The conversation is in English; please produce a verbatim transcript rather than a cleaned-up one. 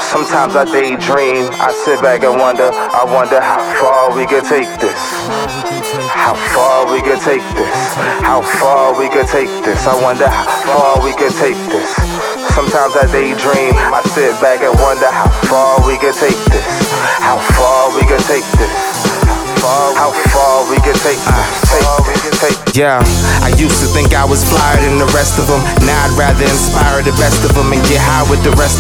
Sometimes I daydream, I sit back and wonder, I wonder how far we could take this. How far we could take this. How far we could take this. I wonder how far we could take this. Sometimes I daydream, I sit back and wonder how far we could take this. How far we could take this. How far we could take this. Yeah, I used to think I was flyer than the rest of them. Now I'd rather inspire the best of them and get high with the rest of them.